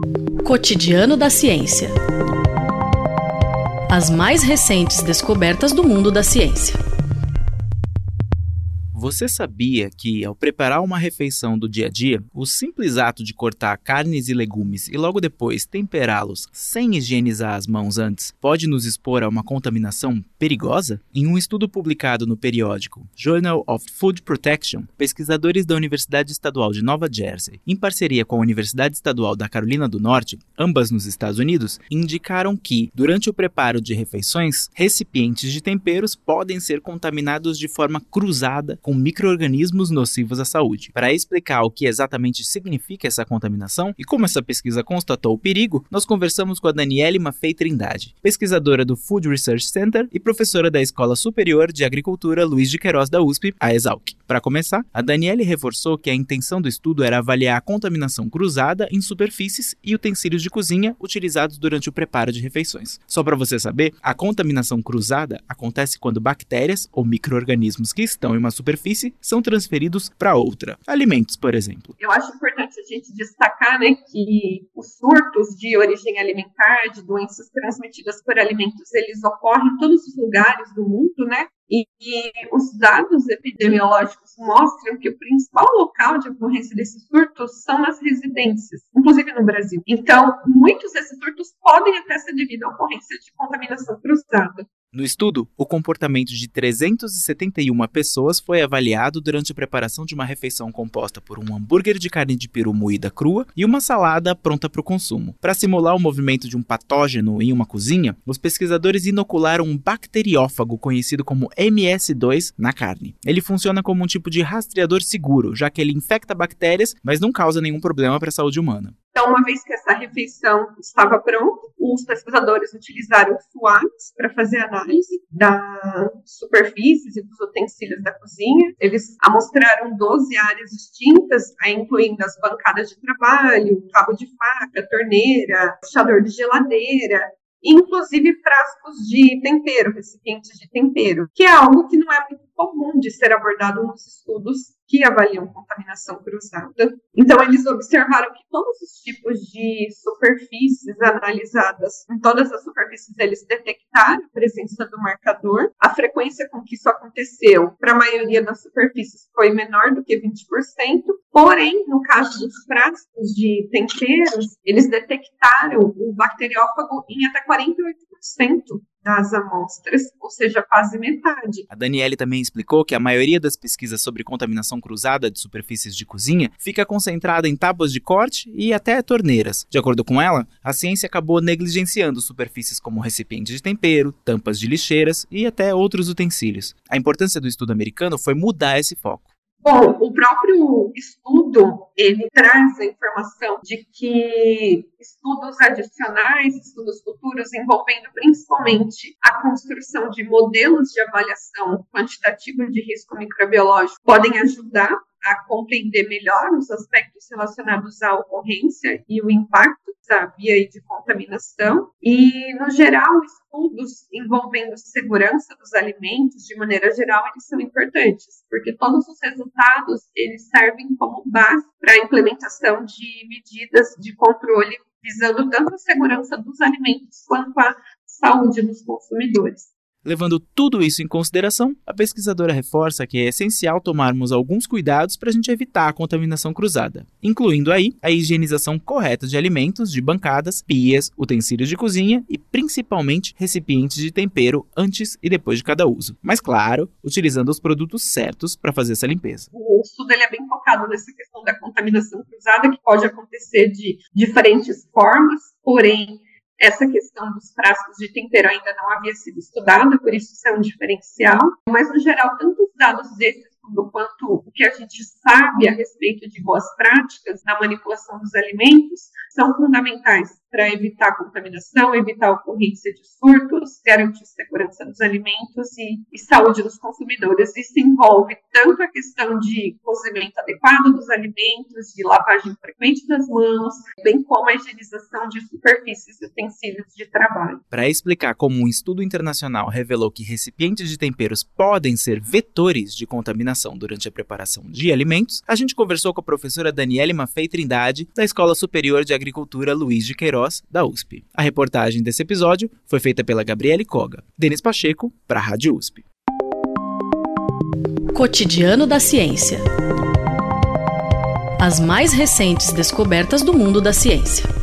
Cotidiano da ciência. As mais recentes descobertas do mundo da ciência. Você sabia que, ao preparar uma refeição do dia a dia, o simples ato de cortar carnes e legumes e logo depois temperá-los sem higienizar as mãos antes pode nos expor a uma contaminação perigosa? Em um estudo publicado no periódico Journal of Food Protection, pesquisadores da Universidade Estadual de Nova Jersey, em parceria com a Universidade Estadual da Carolina do Norte, ambas nos Estados Unidos, indicaram que, durante o preparo de refeições, recipientes de temperos podem ser contaminados de forma cruzada com micro-organismos nocivos à saúde. Para explicar o que exatamente significa essa contaminação e como essa pesquisa constatou o perigo, nós conversamos com a Daniele Maffei Trindade, pesquisadora do Food Research Center e professora da Escola Superior de Agricultura Luiz de Queiroz da USP, a ESALC. Para começar, a Daniele reforçou que a intenção do estudo era avaliar a contaminação cruzada em superfícies e utensílios de cozinha utilizados durante o preparo de refeições. Só para você saber, a contaminação cruzada acontece quando bactérias ou micro-organismos que estão em uma superfície são transferidos para outra. Alimentos, por exemplo. Eu acho importante a gente destacar, que os surtos de origem alimentar, de doenças transmitidas por alimentos, eles ocorrem em todos os lugares do mundo, E os dados epidemiológicos mostram que o principal local de ocorrência desses surtos são nas residências, inclusive no Brasil. Então, muitos desses surtos podem até ser devido à ocorrência de contaminação cruzada. No estudo, o comportamento de 371 pessoas foi avaliado durante a preparação de uma refeição composta por um hambúrguer de carne de peru moída crua e uma salada pronta para o consumo. Para simular o movimento de um patógeno em uma cozinha, os pesquisadores inocularam um bacteriófago conhecido como MS2 na carne. Ele funciona como um tipo de rastreador seguro, já que ele infecta bactérias, mas não causa nenhum problema para a saúde humana. Então, uma vez que essa refeição estava pronta, os pesquisadores utilizaram SWATs para fazer análise das superfícies e dos utensílios da cozinha. Eles amostraram 12 áreas distintas, incluindo as bancadas de trabalho, cabo de faca, torneira, puxador de geladeira, inclusive frascos de tempero, recipientes de tempero, que é algo que não é muito comum de ser abordado nos estudos que avaliam contaminação cruzada. Então, eles observaram que todos os tipos de superfícies analisadas, em todas as superfícies, eles detectaram a presença do marcador. A frequência com que isso aconteceu, para a maioria das superfícies, foi menor do que 20%, porém, no caso dos frascos de temperos, eles detectaram o bacteriófago em até 48% das amostras, ou seja, quase metade. A Daniele também explicou que a maioria das pesquisas sobre contaminação cruzada de superfícies de cozinha fica concentrada em tábuas de corte e até torneiras. De acordo com ela, a ciência acabou negligenciando superfícies como recipientes de tempero, tampas de lixeiras e até outros utensílios. A importância do estudo americano foi mudar esse foco. Bom, o próprio estudo, ele traz a informação de que estudos adicionais, estudos futuros, envolvendo principalmente a construção de modelos de avaliação quantitativa de risco microbiológico, podem ajudar a compreender melhor os aspectos relacionados à ocorrência e o impacto da via de contaminação. E, no geral, estudos envolvendo segurança dos alimentos, de maneira geral, eles são importantes, porque todos os resultados, eles servem como base para a implementação de medidas de controle visando tanto a segurança dos alimentos quanto a saúde dos consumidores. Levando tudo isso em consideração, a pesquisadora reforça que é essencial tomarmos alguns cuidados para a gente evitar a contaminação cruzada, incluindo aí a higienização correta de alimentos, de bancadas, pias, utensílios de cozinha e principalmente recipientes de tempero antes e depois de cada uso. Mas claro, utilizando os produtos certos para fazer essa limpeza. O estudo ele é bem focado nessa questão da contaminação cruzada, que pode acontecer de diferentes formas, porém essa questão dos frascos de tempero ainda não havia sido estudada, por isso é um diferencial. Mas, no geral, tanto os dados desse estudo quanto o que a gente sabe a respeito de boas práticas na manipulação dos alimentos são fundamentais para evitar a contaminação, evitar a ocorrência de surtos, garantir segurança dos alimentos e saúde dos consumidores. Isso envolve tanto a questão de cozimento adequado dos alimentos, de lavagem frequente das mãos, bem como a higienização de superfícies e utensílios de trabalho. Para explicar como um estudo internacional revelou que recipientes de temperos podem ser vetores de contaminação durante a preparação de alimentos, a gente conversou com a professora Daniele Maffei Trindade, da Escola Superior de Agricultura Luiz de Queiroz, da USP. A reportagem desse episódio foi feita pela Gabriele Koga. Denis Pacheco, para a Rádio USP. Cotidiano da Ciência. As mais recentes descobertas do mundo da ciência.